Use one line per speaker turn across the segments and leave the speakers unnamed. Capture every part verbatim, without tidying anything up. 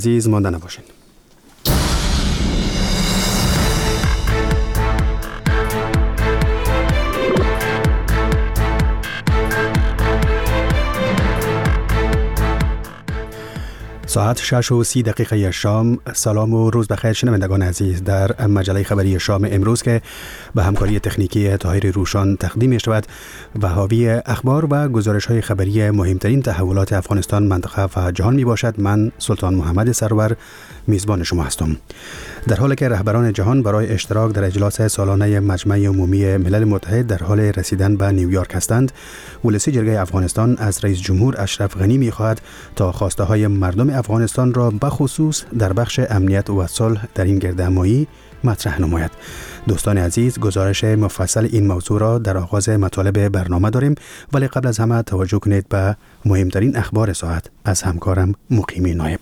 عزیز مانده نباشین. ساعت شش و سی دقیقه شام. سلام و روز بخیر شنوندگان عزیز. در مجله خبری شام امروز که به همکاری تکنیکی طاهر روشان تقدیم می شود و حاوی اخبار و گزارش های خبری مهمترین تحولات افغانستان، منطقه و جهان می باشد. من سلطان محمد سرور میزبان شما هستم. در حالی که رهبران جهان برای اشتراک در اجلاس سالانه مجمع عمومی ملل متحد در حال رسیدن به نیویورک هستند، ولسی جرگه افغانستان از رئیس جمهور اشرف غنی می خواهد تا خواسته های مردم افغانستان را بخصوص در بخش امنیت و صلح در این گردهمایی مطرح نماید. دوستان عزیز، گزارش مفصل این موضوع را در آغاز مطالب برنامه داریم، ولی قبل از همه توجه کنید به مهمترین اخبار ساعت از همکارم مقیمی نایب.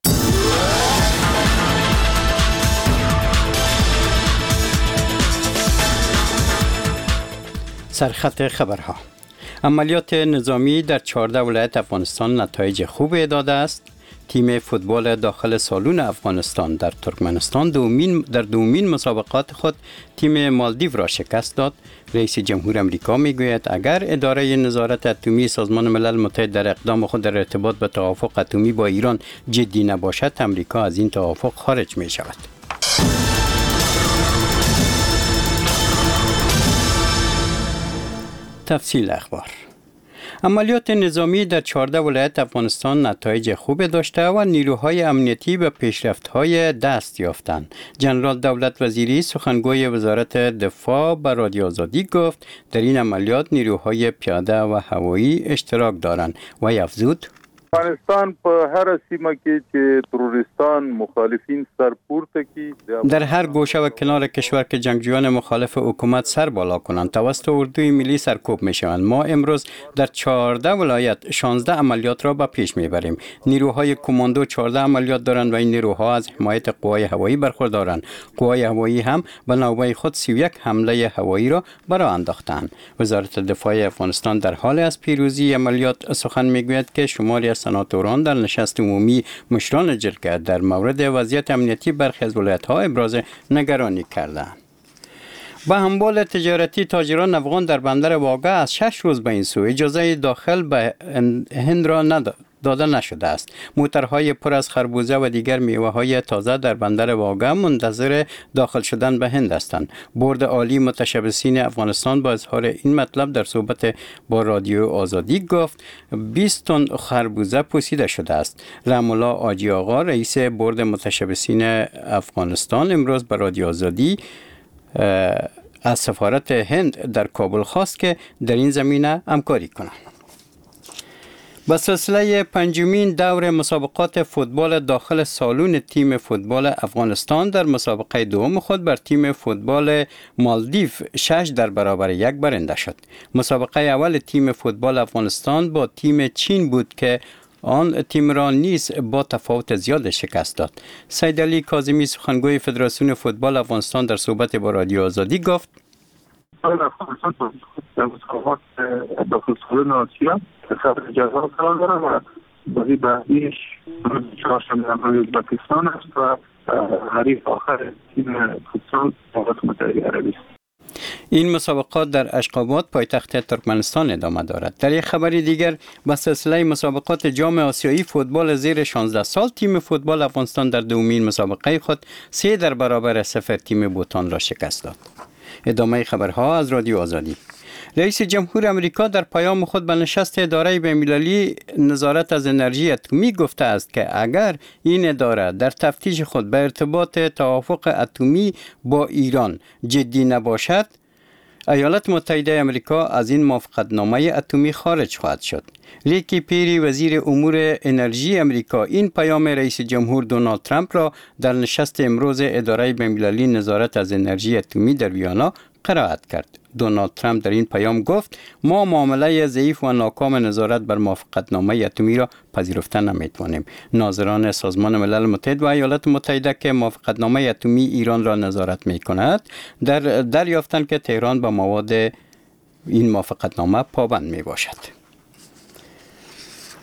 سرخط خبرها. عملیات نظامی در چهارده ولایت افغانستان نتایج خوبی داده است. تیم فوتبال داخل سالون افغانستان در ترکمنستان دومین در دومین مسابقات خود تیم مالدیو را شکست داد. رئیس جمهور امریکا میگوید اگر اداره نظارت اتمی سازمان ملل متحد در اقدام خود در ارتباط به توافق اتمی با ایران جدی نباشد، امریکا از این توافق خارج می شود. تفصیل اخبار. عملیات نظامی در چهارده ولایت افغانستان نتایج خوب داشته و نیروهای امنیتی به پیشرفت‌های دست یافتند. جنرال دولت وزیری سخنگوی وزارت دفاع به رادیو آزادی گفت در این عملیات نیروهای پیاده و هوایی اشتراک دارند و افزود
افغانستان په هر سیمه کې چې تروریستان مخالفین سر پورته کی
در هر گوشه و کنار کشور که جنگجویان مخالف حکومت سر بالا کنند توسط اردوی ملی سرکوب می شوند. ما امروز در چهارده ولایت شانزده عملیات را به پیش می بریم. نیروهای کماندو چهارده عملیات دارند و این نیروها از حمایت قوای هوایی برخوردارند. قوای هوایی هم به نوبه خود سی و یک حمله هوایی را برآ انداختند. وزارت دفاع افغانستان در حال از پیروزی عملیات سخن می گوید که شماری از سناتوران در نشست عمومی مشران جرگه در مورد وضعیت امنیتی برخی از ولایت‌ها ابراز نگرانی کردند. با همبال تجارتی تاجران افغان در بندر واقع از شش روز به این سو اجازه داخل به هند را نداد. داده نشده است. موترهای پر از خربوزه و دیگر میوه‌های تازه در بندر واقع منتظر داخل شدن به هند هستند. بورد عالی متشبثین افغانستان با اظهار این مطلب در صحبت با رادیو آزادی گفت بیست تن خربوزه پوسیده شده است. رحم‌الله آجی آقا رئیس بورد متشبثین افغانستان امروز به رادیو آزادی از سفارت هند در کابل خواست که در این زمینه همکاری کنند. با سلسله پنجمین دور مسابقات فوتبال داخل سالون تیم فوتبال افغانستان در مسابقه دوم خود بر تیم فوتبال مالدیو شش در برابر یک برنده شد. مسابقه اول تیم فوتبال افغانستان با تیم چین بود که آن تیم را نیز با تفاوت زیاد شکست داد. سید علی کاظمی سخنگوی فدراسیون فوتبال افغانستان در صحبت با رادیو آزادی گفت
افغانستان در مسابقات داخل سالن آسیا خبر جذاب قرار دارد و بازی بعدیش روز چهارشنبه امروز ازبکستان است و حریف آخر تیم فوتسال ایالات متحده عربی است.
این مسابقات در اشخاباد پایتخت ترکمنستان ادامه دارد. در یک خبر دیگر با سلسله مسابقات جام آسیایی فوتبال زیر شانزده سال تیم فوتبال افغانستان در دومین مسابقه خود سه در برابر صفر تیم بوتان را شکست داد. ادامه خبرها از رادیو آزادی. رئیس جمهور امریکا در پیام خود به نشست اداره بین‌المللی نظارت از انرژی اتمی گفته است که اگر این اداره در تفتیش خود به ارتباط توافق اتمی با ایران جدی نباشد، ایالات متحده امریکا از این موافقتنامه اتمی خارج خواهد شد. ریکی پیری وزیر امور انرژی امریکا این پیام رئیس جمهور دونالد ترامپ را در نشست امروز اداره بین‌المللی نظارت از انرژی اتمی در ویانا قرائت کرد. دونالد ترامپ در این پیام گفت ما معامله ضعیف و ناکام نظارت بر موافقتنامه اتمی را پذیرفته نمیتوانیم. ناظران سازمان ملل متحد و ایالات متحده که موافقتنامه اتمی ایران را نظارت میکند در دریافتند که تهران به مواد این موافقتنامه پابند می باشد.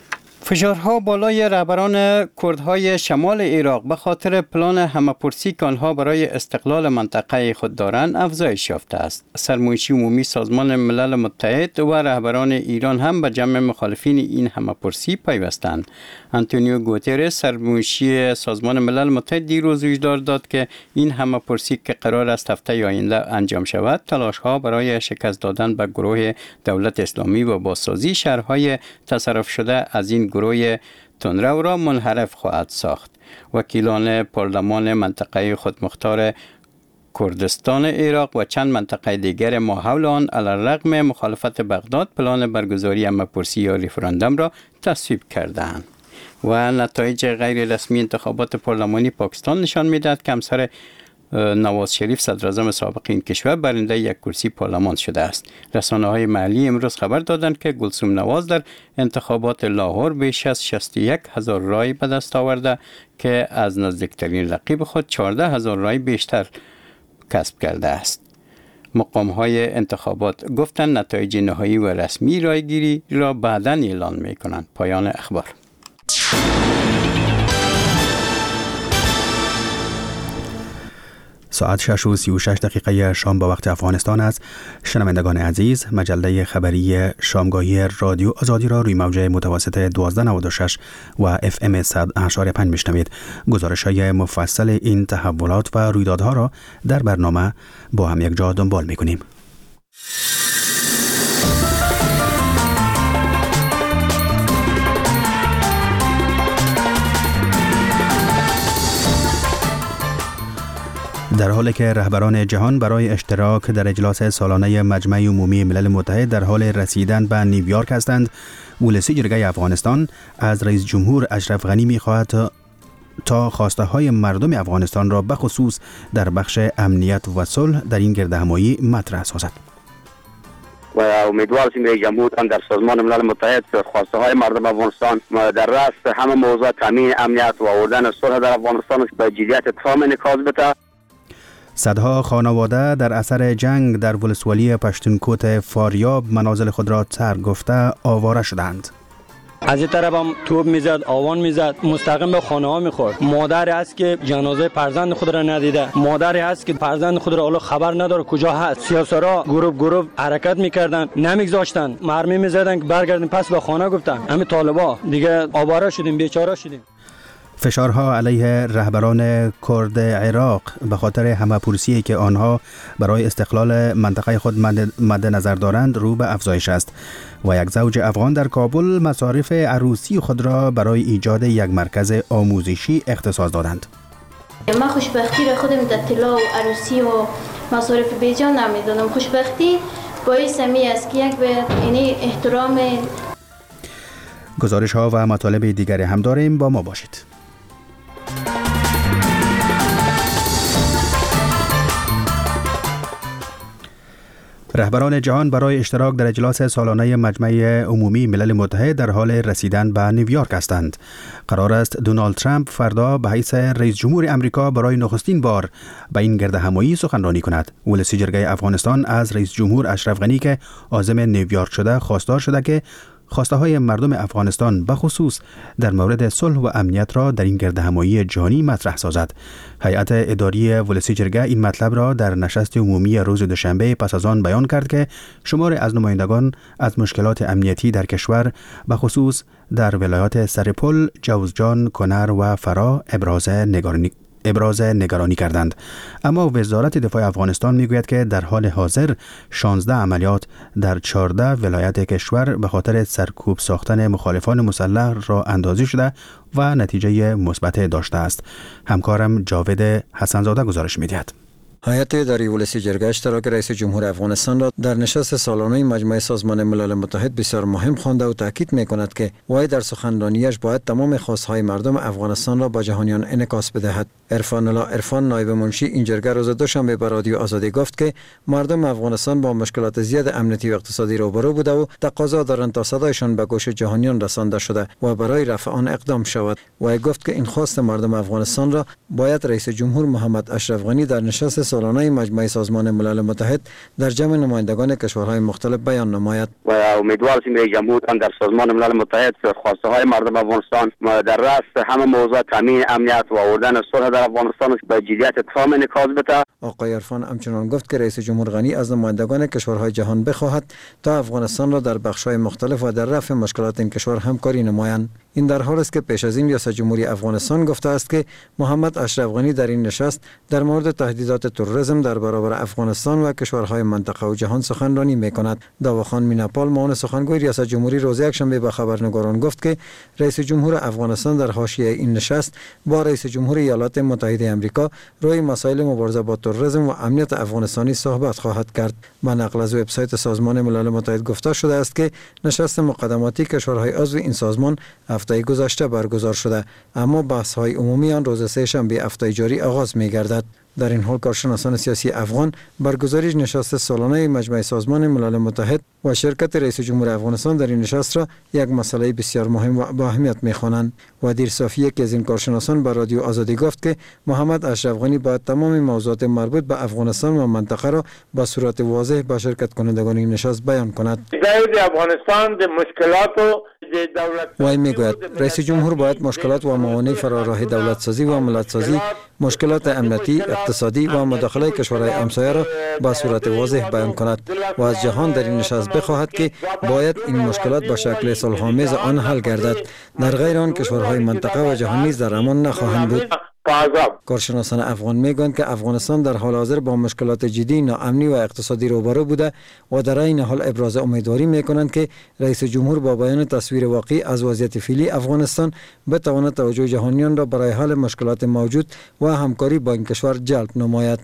فشارها بالای رهبران کردهای شمال عراق به خاطر پلان همه‌پرسی که آنها برای استقلال منطقه خود دارند افزایش یافته است. سرمنشی عمومی سازمان ملل متحد و رهبران ایران هم به جمع مخالفین این همه‌پرسی پیوستند. آنتونیو گوترس سرمنشی سازمان ملل متحد دیروز هشدار داد که این همه‌پرسی که قرار است هفته آینده انجام شود، تلاش‌ها برای شکست دادن به گروه دولت اسلامی و بازسازی شهرهای تصرف شده از این گروه تندرو را منحرف خواهد ساخت. وکیلان پارلمان منطقه خودمختار کردستان عراق و چند منطقه دیگر ما حول آن علیرغم مخالفت بغداد پلان برگزاری همه‌پرسی یا ریفراندوم را تصویب کردند. و نتایج غیر رسمی انتخابات پارلمانی پاکستان نشان می‌دهد که همسر نواز شریف صدراعظم سابق این کشور برنده یک کرسی پارلمان شده است. رسانه‌های محلی امروز خبر دادند که گلسوم نواز در انتخابات لاهور بیش از شصت و یک هزار رای به دست آورده که از نزدیکترین رقیب خود چهارده هزار رای بیشتر کسب کرده است. مقام‌های انتخابات گفتند نتایج نهایی و رسمی رایگیری را بعداً اعلان می‌کنند. پایان اخبار.
ساعت شش و سی و شش دقیقه شام با وقت افغانستان است. شنوندگان عزیز، مجله خبری شامگاهی رادیو آزادی را روی موج متوسط دوازده نود و شش و اف ام صد و پنج ممیز میشنوید. گزارش‌های مفصل این تحولات و رویدادها را در برنامه با هم یک جا دنبال می‌کنیم. در حالی که رهبران جهان برای اشتراک در اجلاس سالانه مجمع عمومی ملل متحد در حال رسیدن به نیویورک هستند، ولسی جرگه افغانستان از رئیس جمهور اشرف غنی می‌خواهد تا خواسته های مردم افغانستان را بخصوص در بخش امنیت و صلح در این گردهمایی مطرح سازد.
و امیدوار هستیم رئیس جمهور هم در سازمان ملل متحد خواسته های مردم افغانستان در رأس همه موضوع تامین امنیت و آوردن صلح در افغانستان به جدیت تام نکاز بده.
صدها خانواده در اثر جنگ در ولسوالی پشتونکوت فاریاب منازل خود را ترک گفته آواره شدند.
از این طرف هم توپ میزد، آوان میزد، مستقیم به خانه ها میخورد. مادری است که جنازه فرزند خود را ندیده، مادری است که فرزند خود را حالا خبر نداره کجا هست. سیاسرا گروه گروه حرکت میکردن، نمیگذاشتن، مرمی میزدن که برگردیم پس به خانه. گفتن همین طالبا دیگه آواره شدیم، بیچاره شدیم.
فشارها علیه رهبران کرد عراق به خاطر همه‌پرسی که آنها برای استقلال منطقه خود مد نظر دارند رو به افزایش است و یک زوج افغان در کابل مصارف عروسی خود را برای ایجاد یک مرکز آموزشی اختصاص دادند.
من خوشبختی را خودم در طلا و عروسی و مصارف بیجان نمیدانم. خوشبختی باعث می است که یک به اینی احترام.
گزارش ها و مطالب دیگری هم داریم، با ما باشید. رهبران جهان برای اشتراک در اجلاس سالانه مجمع عمومی ملل متحد در حال رسیدن به نیویورک هستند. قرار است دونالد ترامپ فردا به حیث رئیس جمهور امریکا برای نخستین بار به این گردهمایی سخنرانی کند. ولسی جرگه افغانستان از رئیس جمهور اشرف غنی که عازم نیویورک شده خواستار شده که خواسته های مردم افغانستان بخصوص در مورد صلح و امنیت را در این گردهمایی جهانی مطرح سازد. هیئت اداری ولسی جرگه این مطلب را در نشست عمومی روز دوشنبه پس از آن بیان کرد که شمار از نمایندگان از مشکلات امنیتی در کشور بخصوص در ولایات سرپل، جوزجان، کنر و فرا ابراز نگرانی ابراز نگرانی کردند. اما وزارت دفاع افغانستان میگوید که در حال حاضر شانزده عملیات در چهارده ولایت کشور به خاطر سرکوب ساختن مخالفان مسلح را اندازی شده و نتیجه مثبت داشته است. همکارم جاوید حسنزاده گزارش میدهد.
هیئت اداری ولسی جرگه اشتراک رئیس جمهور افغانستان را در نشست سالانه مجمع سازمان ملل متحد بسیار مهم خوانده و تاکید می‌کند که وی در سخنرانیش باید تمام خواست‌های مردم افغانستان را به جهانیان انعکاس بدهد. عرفان الله عرفان نایب منشی این جرگه روز دوشنبه به رادیو آزادی گفت که مردم افغانستان با مشکلات زیاد امنیتی و اقتصادی روبرو بوده و تقاضا دارند تا صدایشان به گوش جهانیان رسانده شده و برای رفع آن اقدام شود. وی گفت که این خواست مردم افغانستان را باید رئیس جمهور محمد اشرف غنی در نشست سالانه مجمع سازمان ملل متحد در جمع نمایندگان کشورهای مختلف بیان نماید.
و امیدوار هستیم رئیس جمهور در سازمان ملل متحد خواسته های مردم افغانستان در رأس همه موضوع تامین امنیت و آوردن صلح در افغانستان به جدیت تام انعکاس بده.
آقای عرفان همچنین گفت که رئیس جمهور غنی از نمایندگان کشورهای جهان بخواهد تا افغانستان را در بخش‌های مختلف و در رفع مشکلات این کشور همکاری نمایند. این در حالی است که پیش از این ریاست جمهوری افغانستان گفته است که محمد اشرف غنی در این نشست در مورد تهدیدات تروریسم در برابر افغانستان و کشورهای منطقه و جهان سخنرانی می‌کند. داوخان میناپال معاون سخنگوی ریاست جمهوری روز یکشنبه به خبرنگاران گفت که رئیس جمهور افغانستان در حاشیه این نشست با رئیس جمهور ایالات متحده آمریکا روی مسائل مبارزه با تروریسم و امنیت افغانستانی صحبت خواهد کرد. با نقل از وبسایت سازمان ملل متحد گفته شده است که نشست مقدماتی کشورهای عضو این سازمان هفته گذشته برگزار شده، اما بحث‌های عمومی آن روز سه شنبه هفته جاری آغاز می‌گردد. در این حال کارشناسان سیاسی افغان برگزاری نشست سالانه مجمع سازمان ملل متحد و شرکت رئیس جمهور افغانستان در این نشست را یک مسئله بسیار مهم و با اهمیت می‌خوانند. ودیر صافی که از این کارشناسان به رادیو آزادی گفت که محمد اشرف غنی باید تمام موضوعات مربوط به افغانستان و منطقه را به صورت واضح به شرکت کنندگان این نشست بیان کند.
افغانستان د مشکلات
وای میگوید رئیس جمهور باید مشکلات و موانع فراراه دولت سازی و ملت سازی، مشکلات امنیتی، اقتصادی و مداخله کشورهای همسایه را به صورت واضح بیان کند و از جهان در این نشست بخواهد که باید این مشکلات به شکل صلح‌آمیز آن حل گردد. در غیر آن کشورهای منطقه و جهان نیز در امان نخواهند بود. کارشناسان افغان میگویند که افغانستان در حال حاضر با مشکلات جدی ناامنی و اقتصادی روبرو بوده و در این حال ابراز امیدواری میکنند که رئیس جمهور با بیان تصویر واقعی از وضعیت فعلی افغانستان بتواند توجه جهانیان را برای حل مشکلات موجود و همکاری با این کشور جلب نماید.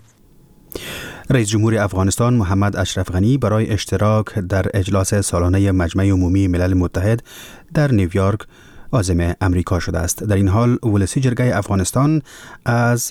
رئیس جمهور افغانستان محمد اشرف غنی برای اشتراک در اجلاس سالانه مجمع عمومی ملل متحد در نیویورک عازم امریکا شده است. در این حال ولسی جرگه افغانستان از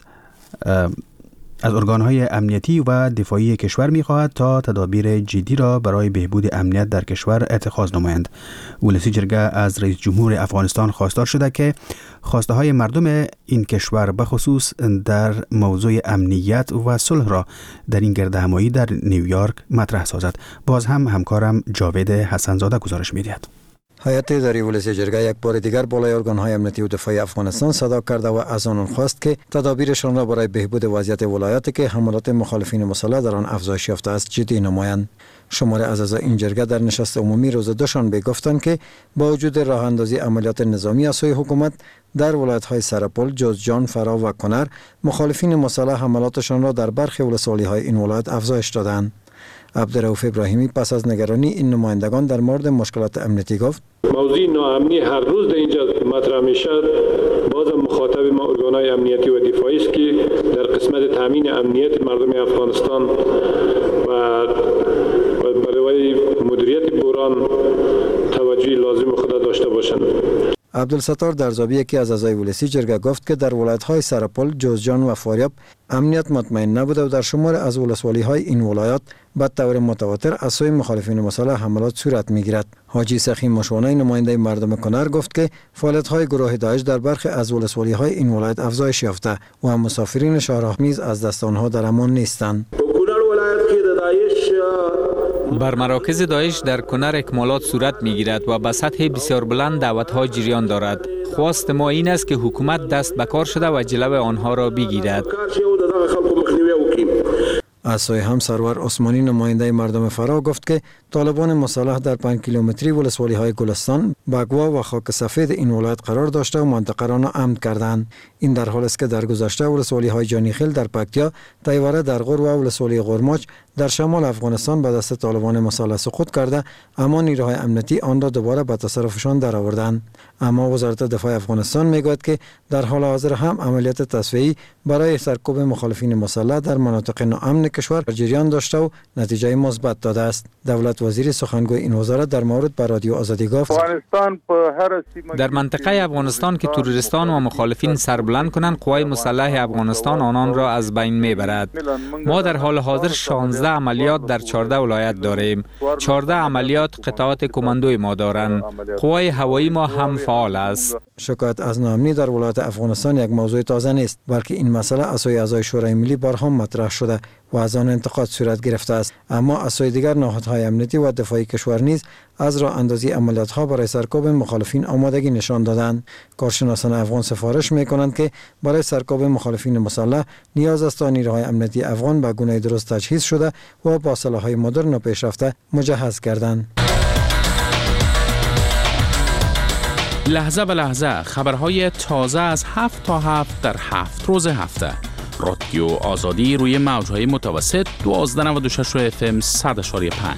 از ارگانهای امنیتی و دفاعی کشور می‌خواهد تا تدابیر جدی را برای بهبود امنیت در کشور اتخاذ نمایند. ولسی جرگه از رئیس جمهور افغانستان خواستار شده که خواسته های مردم این کشور به خصوص در موضوع امنیت و صلح را در این گرد همایی در نیویورک مطرح سازد. باز هم همکارم جاوید حسنزاده گزارش می‌دهد.
هیئت اداری ولسی جرگه یک بار دیگر بالای ارگان‌های امنیتی و دفاعی افغانستان صدا کرده و از آنان خواست که تدابیرشان را برای بهبود وضعیت ولایاتی که حملات مخالفین مسلح در آن افزایش یافته است جدی نمایند. شمار از اعضای این جرگه در نشست عمومی روز دوشنبه گفتند که با وجود راه اندازی عملیات نظامی از سوی حکومت در ولایت‌های سرپل، جوزجان، فرا و کنر، مخالفین مسلح حملاتشان را در برخی ولسوالی‌های این ولایت افزایش دادند. عبدالرؤوف ابراهیمی پس از نگرانی این نمایندگان در مورد مشکلات امنیتی گفت:
موضوع ناامنی هر روز در اینجا مطرح میشد. بازم مخاطب ما ارگان‌های امنیتی و دفاعی است که در قسمت تامین امنیت مردم افغانستان و برای مدیریت بحران توجه لازم خود داشته باشند.
عبدالستار درزابی یکی از اعضای ولسی جرگه گفت که در ولایت‌های سرپل، جوزجان و فاریاب امنیت مطمئن نبوده و در شمار از ولسوالی‌های این ولایات به طور متواتر از سوی مخالفین مسلح حملات صورت می‌گیرد. حاجی سخی مشوانه نماینده مردم کنر گفت که فعالیت‌های گروه داعش در برخی از ولسوالی‌های این ولایت افزایش یافته و مسافرین شهرها نیز از دست آنها در امان نیستند.
بر مراکز داعش در کنر اکمالات صورت می‌گیرد و به سطح بسیار بلند دعوت‌ها جریان دارد. خواست ما این است که حکومت دست به کار شده و جلو آنها را بگیرد.
از سوی هم سرور عثمانی نماینده مردم فرا گفت که طالبان مسلح در پنج کیلومتری ولسوالی‌های گلستان، بگوا و خاک سفید این ولایت قرار داشته و منطقه را ناامن کردند. این در حالی است که در گذشته ولسوالی‌های جانیخیل در پکتیا، تیوره در غور و ولسوالی قرماچ در شمال افغانستان به دست طالبان مسلح سقوط کرده، اما نیروهای امنیتی آن را دوباره به تصرفشان درآوردند. اما وزارت دفاع افغانستان میگوید که در حال حاضر هم عملیات تصفیه‌ای برای سرکوب مخالفین مسلح در مناطق ناامن کشور جریان داشته و نتیجه مثبت داده است. دولت وزیر سخنگوی این وزارت در مورد به رادیو آزادی گفت
در منطقه افغانستان که تروریستان و مخالفین سربلند کنند، قوای مسلح افغانستان آنان را از بین میبرد. ما در حال حاضر شانزده عملیات در چهارده ولایت داریم. چهارده عملیات قطعات کماندوی ما دارند. قوای هوایی ما هم فعال است.
شکایت از ناامنی در ولایت افغانستان یک موضوع تازه نیست، بلکه این مسئله از سوی اعضای شورای ملی بارها مطرح شده و از آن انتقاد صورت گرفته است. اما از سوی دیگر نهادهای امنیتی و دفاعی کشور نیز از راه اندازی عملیات‌ها برای سرکوب مخالفین آمادگی نشان دادند. کارشناسان افغان سفارش می‌کنند که برای سرکوب مخالفین مسلح نیاز است تا نیروهای امنیتی افغان به گونه درست تجهیز شده و با سلاح‌های مدرن و پیشرفته مجهز گردند.
لحظه به لحظه خبرهای تازه از هفت تا هفت در هفت روز هفته. رادیو آزادی روی موجهای متوسط دوازده نود و شش اف ام صد و پنج.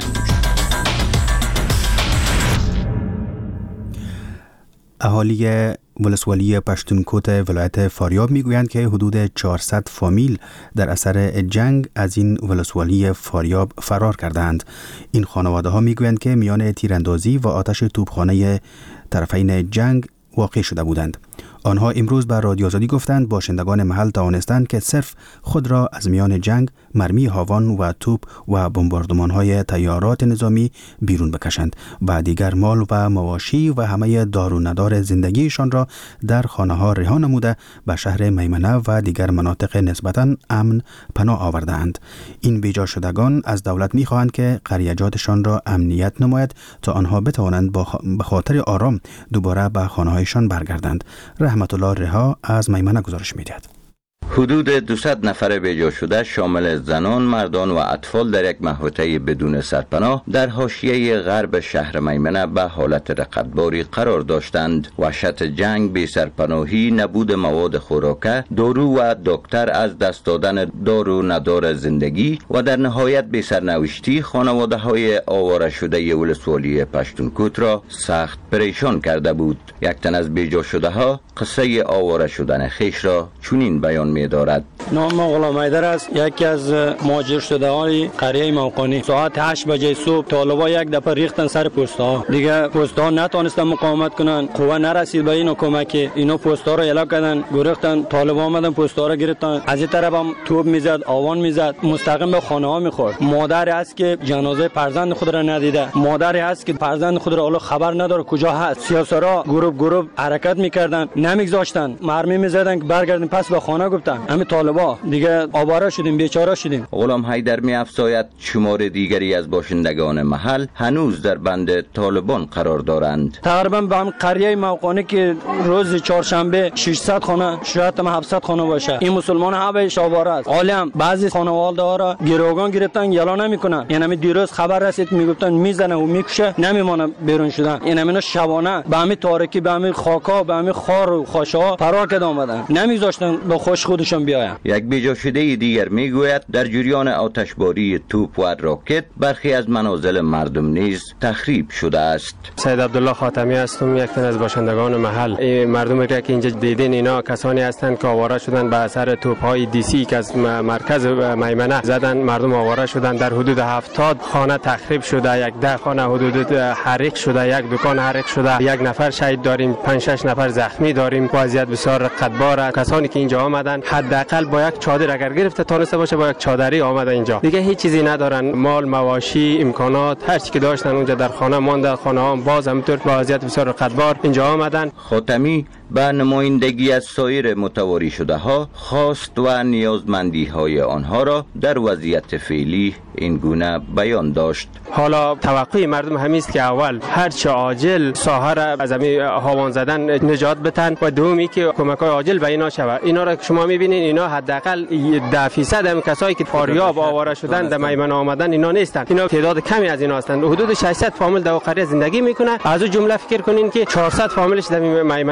اهالی ولسوالی پشتونکوت ولایت فاریاب میگویند که حدود چهارصد فامیل در اثر جنگ از این ولسوالی فاریاب فرار کردند. این خانواده ها میگویند که میان تیراندازی و آتش توپخانه طرفین جنگ واقع شده بودند. آنها امروز به رادیو آزادی گفتند باشندگان محل توانستند که صرف خود را از میان جنگ، مرمی هاوان و توپ و بمباردمان‌های تیارات نظامی بیرون بکشند و دیگر مال و مواشی و همه دار و ندار زندگیشان را در خانه‌ها رها نموده به شهر میمنه و دیگر مناطق نسبتاً امن پناه آوردند. این بیجا شدگان از دولت می‌خواهند که قریه‌جاتشان را امنیت نماید تا آنها بتوانند به خاطر آرام دوباره به خانه‌هایشان برگردند. رحمت الله رها از میمنه گزارش می‌دهد.
حدود دویست نفر بیجا شده شامل زنان، مردان و اطفال در یک محوطه بدون سرپناه در حاشیه غرب شهر میمنه به حالت رقتباری قرار داشتند. وحشت جنگ، بی سرپناهی، نبود مواد خوراکه، دارو و دکتر، از دست دادن دارو ندار زندگی و در نهایت بی سرنوشتی خانواده های آواره شده ولسوالی پشتونکوت را سخت پریشان کرده بود. یک تن از بیجا شده ها قصه آواره شدن خیش را چنین بیان می دارد.
نام غلام حیدر است، یکی از مهاجر شده های قریه موقانی. ساعت هشت بجه صبح طالبا یک دفعه ریختن سر پست ها. دیگه پست ها نتونستن مقاومت کنن، قوه نرسید به اینا کمک. اینا پست ها رو الا کردن، گرفتن. طالبا آمدن پست ها رو گرفتن. از این طرف هم توپ میزد، آوان میزد، مستقیم به خانه ها میخورد. مادری است که جنازه فرزند خود را ندیده، مادری است که فرزند خود را حالا خبر نداره کجا هست. سیاسرا گروه گروه حرکت میکردن، نمیگذاشتن، مرمی میزدن که برگردیم پس به خانه. گفتن همین طالبا دیگه آواره شدیم، بیچاره شدیم.
غلام حیدر می افزاید شمار دیگری از باشندگان محل هنوز در بند طالبان قرار دارند.
تقریبا به هم قریه موقانی که روز چهارشنبه ششصد خانه، شاید هم هفتصد خانه باشه، این مسلمان همش آواره است. عالم بعضی خانواده ها را گروگان گرفتن، یلا نمیکنن. یعنی همین دیروز خبر رسید میگفتن میزنه و میکشه، نمیمونه بیرون شدن. این همینا شبانه به همین تاریکی، به همین خاکا، به همین خار و خاشا فرار کرده اومدن، نمیذاشتن به خوش خودشون بیاین.
یک بیجا شده دیگر میگوید در جریان آتشباری توپ و راکت برخی از منازل مردم نیز تخریب شده است.
سید عبدالله خاتمی هستم، یک تن از باشندگان محل. این مردمی که اینجا دیدین اینا کسانی هستند که آواره شدن به اثر توپ‌های دیسی که از مرکز میمنه زدن. مردم آواره شدن، در حدود هفتاد خانه تخریب شده، یک ده خانه حدود حریق شده، یک دکان حریق شده، یک نفر شهید داریم، پنج شش نفر زخمی داریم. وضعیت بسیار رقتبار است. کسانی که اینجا آمدن حداقل با یک چادر اگر گرفته تونسته باشه با یک چادری آمده اینجا، دیگه هیچ چیزی ندارن. مال، مواشی، امکانات، هر چی که داشتن اونجا در خانه مانده. خانه ها باز همینطور با وضعیت بسیار رقتبار اینجا آمدن.
خاتمی به نمایندگی از سایر متواری شده ها خواست و نیازمندی های آنها را در وضعیت فعلی این گونه بیان داشت.
حالا توقع مردم همین است که اول هر چه عاجل ساحه را از همین هاوان زدن نجات بدن و دومی که کمک‌های عاجل به اینا شود. اینا را که شما می‌بینید اینا حداقل ده درصد هم کسایی که فاریاب آواره شدن در میمنه آمدن اینا نیستن. اینا تعداد کمی از اینا هستند. حدود ششصد فامیل در قریه زندگی میکنه. از اون جمله فکر کنین که چهارصد فامیلش در میمنه سرازیر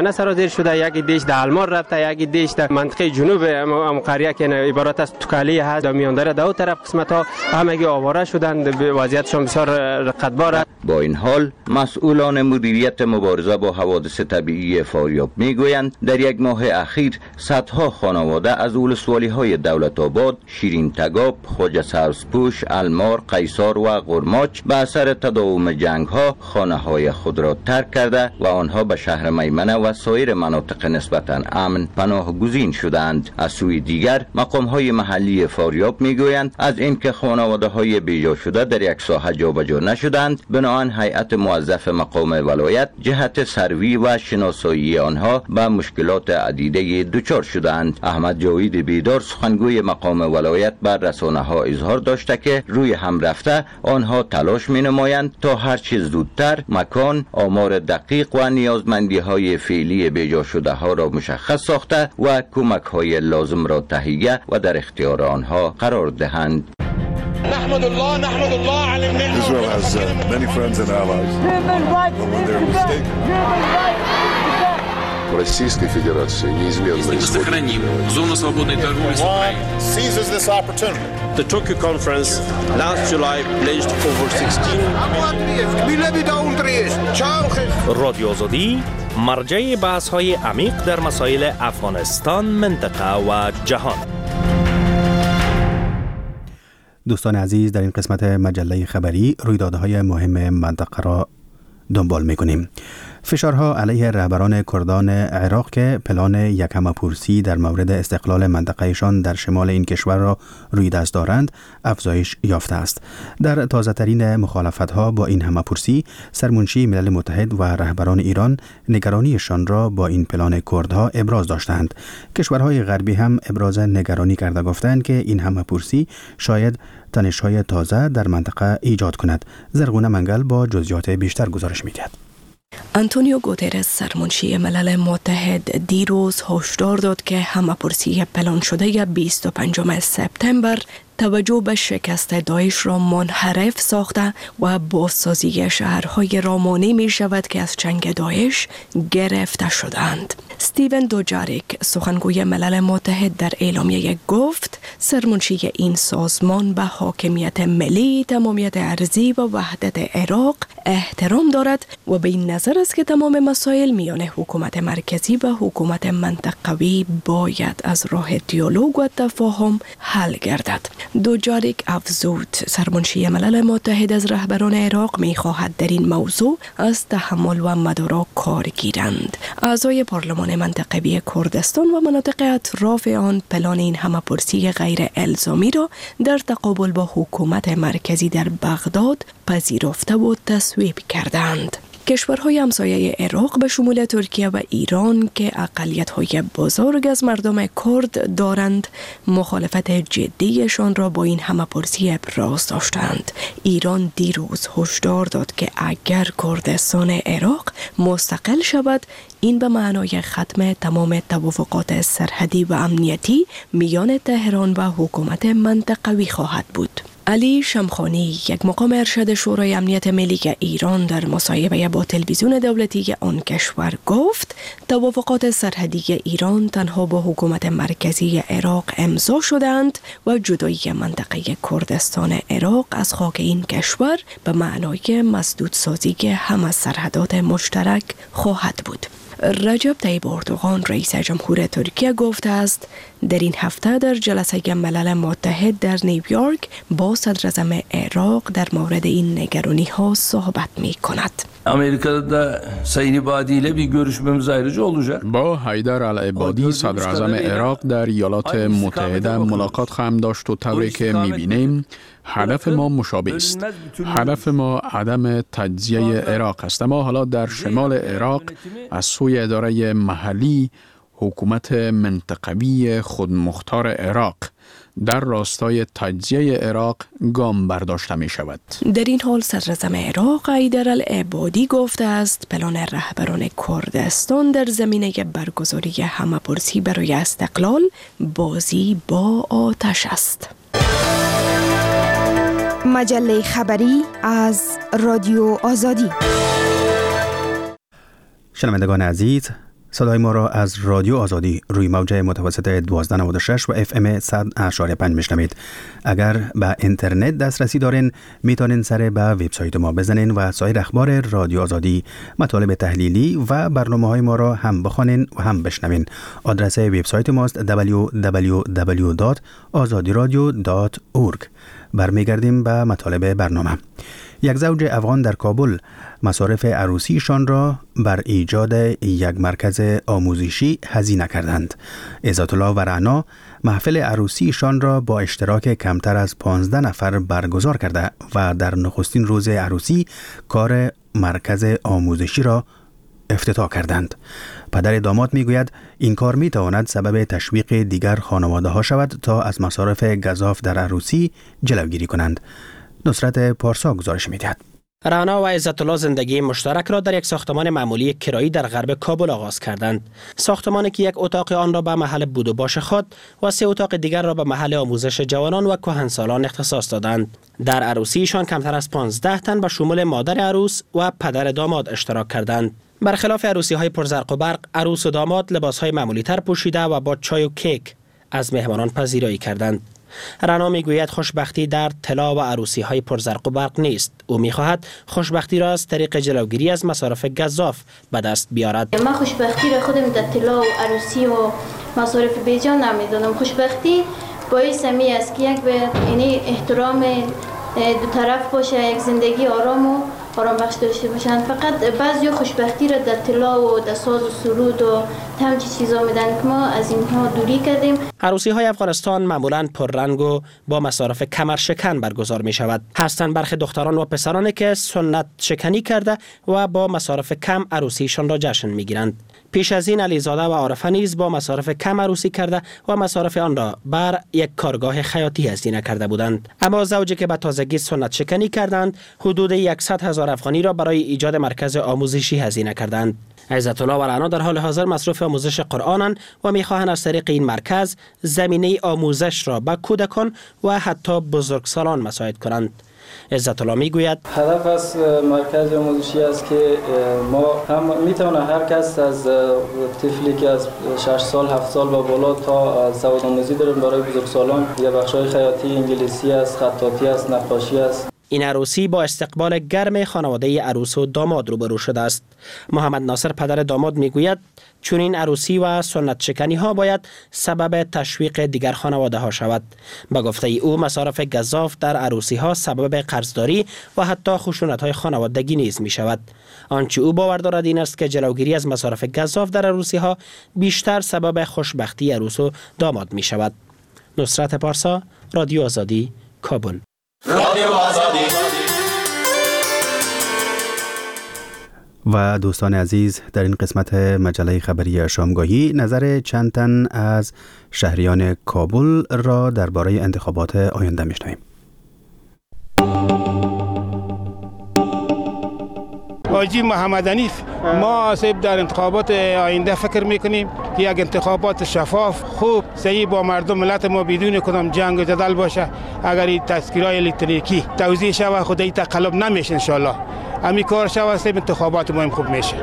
حاضر شده، یکی دیش در المار رفته، یکی دیش در منطقه جنوب ام قریه که عبارت از توکلی هست در میان داره دو طرف قسمت ها همگی آواره شدند. وضعیتشون بسیار رقتباره.
با این حال مسئولان مدیریت مبارزه با حوادث طبیعی فاریاب میگویند در یک ماه اخیر صدها خانواده از ولسوالی های دولت آباد، شیرین تگاب، خواجه سبزپوش، المار، قیصار و قرماچ به اثر تداوم جنگ ها خانه های خود را ترک کرده و آنها به شهر میمنه و سایر مناطق نسبتا امن پناه گزین شدند. از سوی دیگر مقام های محلی فاریاب میگویند از اینکه خانواده های بیجا شده در یک ساحه جابجا نشدند، بنابراین هیئت موظف مقام ولایت جهت سروی و شناسایی آنها به مشکلات عدیده دچار شدند. احمد جاوید بیدار سخنگوی مقام ولایت بر رسانه ها اظهار داشته که روی هم رفته آنها تلاش می نمایند تا هر چیز زودتر مکان، آمار دقیق و نیازمندی های فعلی بیجا شده ها را مشخص ساخته و کمک های لازم را تهیه و در اختیار آنها قرار دهند.
نحمد الله نحمد الله على النعمة. Israel has uh, many friends and allies. But when they're mistaken. Российской Федерации неизменно
сохраним зону свободной торговли с Украиной.
Seizes this opportunity. The Tokyo conference last July pledged over sixteen.
رادیو آزادی مرجع بحث‌های عمیق در مسائل افغانستان، منطقه و جهان.
دوستان عزیز، در این قسمت مجله خبری رویدادهای مهم منطقه را دنبال می‌کنیم. فشارها علیه رهبران کردان عراق که پلان یک همه‌پرسی در مورد استقلال منطقهشان در شمال این کشور را روی دست دارند افزایش یافته است. در تازه‌ترین مخالفت‌ها با این همه‌پرسی، سرمنشی ملل متحد و رهبران ایران نگرانیشان را با این پلان کردها ابراز داشتند. کشورهای غربی هم ابراز نگرانی کرده گفتند که این همه‌پرسی شاید تنش‌های تازه در منطقه ایجاد کند. زرغونه منگل با جزئیات بیشتر گزارش می‌دهد.
آنتونیو گوترس سرمنشی ملل متحد دیروز هشدار داد که همه‌پرسی پلان شده بیست و پنجم سپتامبر توجه به شکست داعش را منحرف ساخته و بازسازی شهرهای را مانع می شود که از چنگ داعش گرفته شدند. استیون دوجاریک سخنگوی ملل متحد در اعلامیه گفت سرمنشی این سازمان به حاکمیت ملی، تمامیت ارضی و وحدت عراق احترام دارد و به این نظر است که تمام مسائل میان حکومت مرکزی و حکومت منطقوی باید از راه دیالوگ و تفاهم حل گردد. دوجاریک افزود سرمنشی ملل متحد از رهبران عراق می خواهد در این موضوع از تحمل و مدارا کار گیرند. اعضای پارلمان منطقوی کردستان و مناطق اطراف آن پلان این همه‌پرسی غیر الزامی را در تقابل با حکومت مرکزی در بغداد پذیرفته و تصویب کردند. کشورهای همسایه عراق به شمول ترکیه و ایران که اقلیت‌های بزرگ از مردم کرد دارند، مخالفت جدیشان را با این همه‌پرسی ابراز داشتند. ایران دیروز هشدار داد که اگر کردستان عراق مستقل شود، این به معنای ختم تمام توافقات سرحدی و امنیتی میان تهران و حکومت منطقوی خواهد بود. علی شمخانی، یک مقام ارشد شورای امنیت ملی ایران، در مصاحبه با تلویزیون دولتی آن کشور گفت توافقات سرحدی ایران تنها با حکومت مرکزی عراق امضا شدند و جدایی منطقه کردستان عراق از خاک این کشور به معنای مسدودسازی همه سرحدات مشترک خواهد بود. رجب طیب اردوغان رئیس جمهور ترکیه گفته است در این هفته در جلسه ملل متحد در نیویورک با صدر اعظم عراق در مورد این نگرانی ها صحبت می کند.
Amerika'da Sayın İbadi ile bir görüşmemiz ayrıca olacak.
با حیدر العبادی صدر اعظم عراق در ایالات متحده ملاقات خواهم داشت و طوری که می‌بینیم هدف ما مشابه است. هدف ما عدم تجزیه عراق است. اما حالا در شمال عراق از سوی اداره محلی حکومت منطقوی خودمختار عراق در راستای تجزیه عراق گام برداشته می شود.
در این حال صدر اعظم عراق حیدر العبادی گفته است پلان رهبران کردستان در زمینه برگزاری همه‌پرسی برای استقلال بازی با آتش است.
مجله خبری از رادیو آزادی.
شنوندگان عزیز، صدای ما را از رادیو آزادی روی موج متوسط دوازده نود و شش و اف ام صد و اشاری پنج میشنوید. اگر به اینترنت دسترسی دارین میتونین سر به وبسایت ما بزنین و سایر اخبار رادیو آزادی، مطالب تحلیلی و برنامه‌های ما را هم بخوانین و هم بشنوین. آدرس وبسایت ماست دبلیو دبلیو دبلیو دات آزادی رادیو دات اورگ. برمیگردیم به مطالب برنامه. یک زوج افغان در کابل مصارف عروسیشان را بر ایجاد یک مرکز آموزشی هزینه کردند. عزت الله و رعنا محفل عروسیشان را با اشتراک کمتر از پانزده نفر برگزار کرده و در نخستین روز عروسی کار مرکز آموزشی را افتتاح کردند. پدر داماد میگوید این کار میتواند سبب تشویق دیگر خانواده ها شود تا از مصارف گزاف در عروسی جلوگیری کنند. نصرت پارسا گزارش میدهد.
رعنا و عزت الله زندگی مشترک را در یک ساختمان معمولی کرایی در غرب کابل آغاز کردند. ساختمانی که یک اتاق آن را به محل بود و باش خود و سه اتاق دیگر را به محل آموزش جوانان و کهنسالان اختصاص دادند. در عروسیشان کمتر از پانزده تن به شمول مادر عروس و پدر داماد اشتراک کردند. برخلاف عروسی های پرزرق و برق، عروس و داماد لباس های معمولی تر پوشیده و با چای و کیک از مهمانان پذیرایی کردند. رعنا میگوید خوشبختی در طلا و عروسی های پرزرق و برق نیست. او میخواهد خوشبختی را از طریق جلوگیری از مصارف گزاف به دست بیارد.
من خوشبختی را خودم در طلا و عروسی و مصارف بیجا نمیدونم. خوشبختی باعث می است که یک به یعنی احترام دو طرف باشه، یک زندگی آرام و آرام بخش داشته باشند. فقط بعضی خوشبختی را در طلا و در ساز و سرود و همچین چیزا میدن که ما از اینها دوری کردیم.
عروسی های افغانستان معمولاً پررنگ و با مصارف کمر شکن برگزار می شود. هستند برخی دختران و پسرانی که سنت شکنی کرده و با مصارف کم عروسیشان را جشن می گیرند. پیش از این علیزاده و عارفه نیز با مصارف کم عروسی کرده و مصارف آن را بر یک کارگاه خیاطی هزینه کرده بودند. اما زوجی که به تازگی سنت شکنی کردند حدود صد هزار افغانی را برای ایجاد مرکز آموزشی هزینه کردند. عزت الله و رعنا در حال حاضر مصروف آموزش قرآنند و می‌خواهند از طریق این مرکز زمینه آموزش را به کودکان و حتی بزرگسالان مساعد کنند. عزت الله میگوید
هدف از مرکز آموزشی است که ما هم میتونه هر کس از طفلی که از شش سال هفت سال و بالا تا سواد آموزی داریم برای بزرگسالان، یا بخش‌های خیاطی، انگلیسی است، خطاطی است، نقاشی است.
این عروسی با استقبال گرم خانواده عروس و داماد روبرو شده است. محمد ناصر پدر داماد میگوید چون این عروسی و سنت شکنی ها باید سبب تشویق دیگر خانواده ها شود. به گفته او مصارف گزاف در عروسی ها سبب قرضداری و حتی خشونت های خانوادگی نیز می شود. آنچه او باور دارد این است که جلوگیری از مصارف گزاف در عروسی ها بیشتر سبب خوشبختی عروس و داماد می شود. نصرت پارسا، رادیو آزادی، کابل.
رادیو آزادی. و دوستان عزیز، در این قسمت مجله خبری شامگاهی نظر چند تن از شهریان کابل را درباره انتخابات آینده میشنویم.
حاجی محمد حنیف، ما صاحب در انتخابات آینده فکر میکنیم که یک انتخابات شفاف، خوب، صحیح با مردم ملت ما بدون کدام جنگ و جدل باشه. اگر این تذکره‌های الکترونیکی توزیع شود خدای تقلب نمیشه ان شاء الله. همین کار شود صاحب انتخابات ما هم خوب میشه.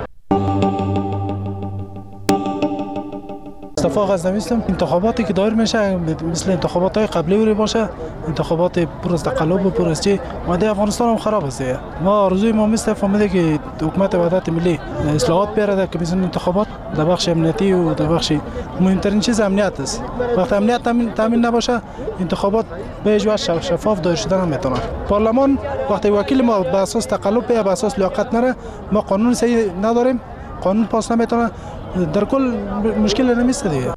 مصطفی غزنوی هستم. انتخاباتی که دایر میشه مثل انتخابات های قبلی وری باشه، انتخابات پر از تقلب و پر از چی ماده افغانستان هم خراب است. ما آرزوی ما مثل فهمیده که حکومت وحدت ملی اصلاحات بیاره که مثل انتخابات در بخش امنیتی و در بخش مهمترین چیز امنیت است. وقتی امنیت تامین تامین نباشه انتخابات به هیچ وجه شفاف دایر شدن نمیتونه. پارلمان وقتی وکیل ما به اساس تقلب به اساس لیاقت نره، ما قانون صحیح نداریم، قانون پاس نمیتونه، در کل مشکل نمیست دیگه.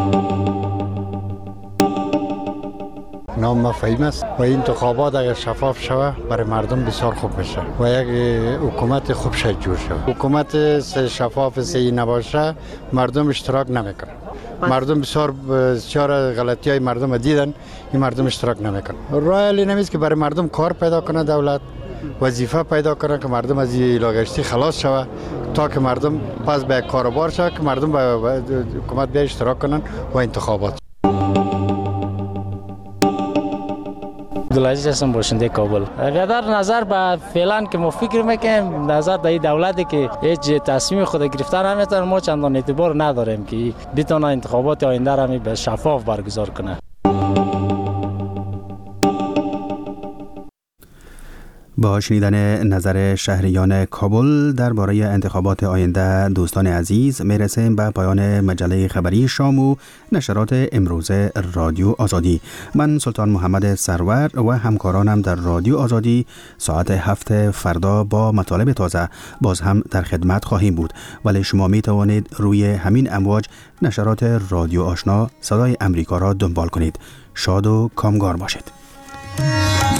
نام ما فهیم است و این انتخابات اگر شفاف شود برای مردم بسیار خوب میشه و یک حکومت خوب شد جور شود. حکومت شفاف صحیح نباشه مردم اشتراک نمیکنن. مردم بسیار بسیار غلطی های مردم دیدن، این مردم اشتراک نمیکنن. راه حل نمیست که برای مردم کار پیدا کنه، دولت وظیفه پیدا کنه که مردم از این لاگشتی خلاص شود تا که مردم پس به کاروبار شود که مردم به حکومت بیا اشتراک کنن و انتخابات.
عبدالعزیز هستم، باشنده کابل. در نظر به فعلا که ما فکر میکنیم نظر در دولتی که هیچ تصمیم خود گرفتن نمیتونه، ما چندان اعتبار نداریم که بتونه انتخابات آینده را به شفاف برگزار کنه.
با شنیدن نظر شهریان کابل درباره انتخابات آینده دوستان عزیز میرسیم به پایان مجله خبری شام و نشرات امروز رادیو آزادی. من سلطان محمد سرور و همکارانم در رادیو آزادی ساعت هفت فردا با مطالب تازه باز هم در خدمت خواهیم بود، ولی شما می توانید روی همین امواج نشرات رادیو آشنا صدای امریکا را دنبال کنید. شاد و کامگار باشید.